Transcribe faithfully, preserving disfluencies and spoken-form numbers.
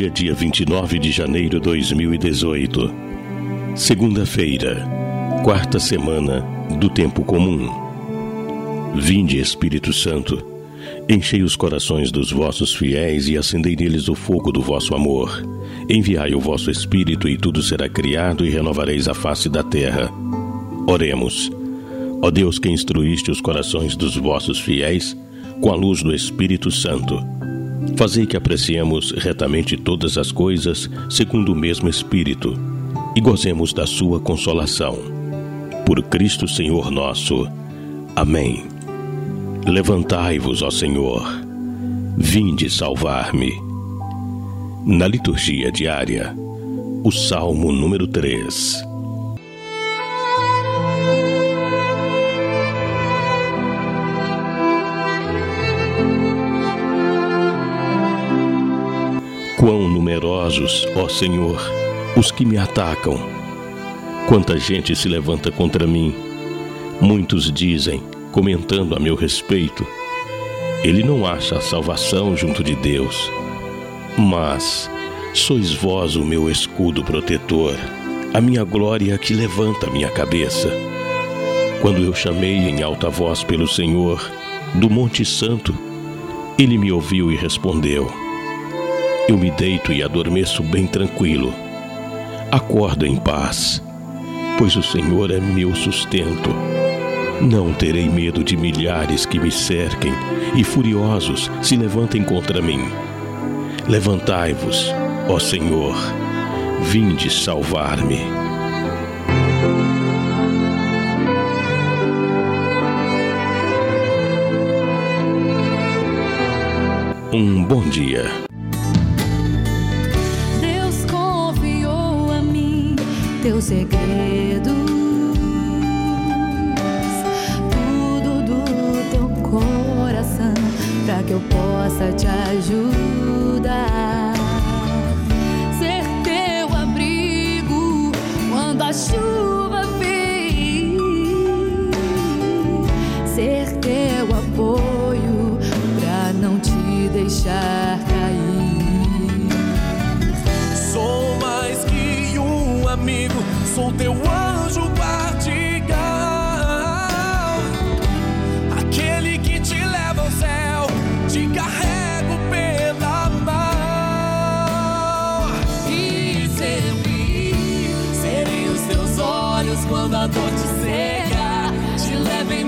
Hoje é dia vinte e nove de janeiro de dois mil e dezoito, segunda-feira, quarta semana do tempo comum. Vinde, Espírito Santo, enchei os corações dos vossos fiéis e acendei neles o fogo do vosso amor. Enviai o vosso Espírito e tudo será criado e renovareis a face da terra. Oremos. Ó Deus, que instruíste os corações dos vossos fiéis com a luz do Espírito Santo, fazei que apreciemos retamente todas as coisas segundo o mesmo Espírito e gozemos da sua consolação. Por Cristo Senhor nosso. Amém. Levantai-vos, ó Senhor, vinde salvar-me. Na liturgia diária, o Salmo número três. Quão numerosos, ó Senhor, os que me atacam! Quanta gente se levanta contra mim! Muitos dizem, comentando a meu respeito, ele não acha a salvação junto de Deus. Mas sois vós o meu escudo protetor, a minha glória que levanta a minha cabeça. Quando eu chamei em alta voz pelo Senhor, do Monte Santo, ele me ouviu e respondeu. Eu me deito e adormeço bem tranquilo. Acordo em paz, pois o Senhor é meu sustento. Não terei medo de milhares que me cerquem e furiosos se levantem contra mim. Levantai-vos, ó Senhor, vinde salvar-me. Um bom dia. Deus confiou a mim teus segredos, tudo do teu coração, para que eu possa te ajudar, ser teu abrigo quando a chuva vem, ser teu apoio pra não te deixar cair. Sou mais que um amigo, sou teu anjo guardião, aquele que te leva ao céu, te carrego pela mão. E sempre serei os teus olhos quando a dor te cega, te levo em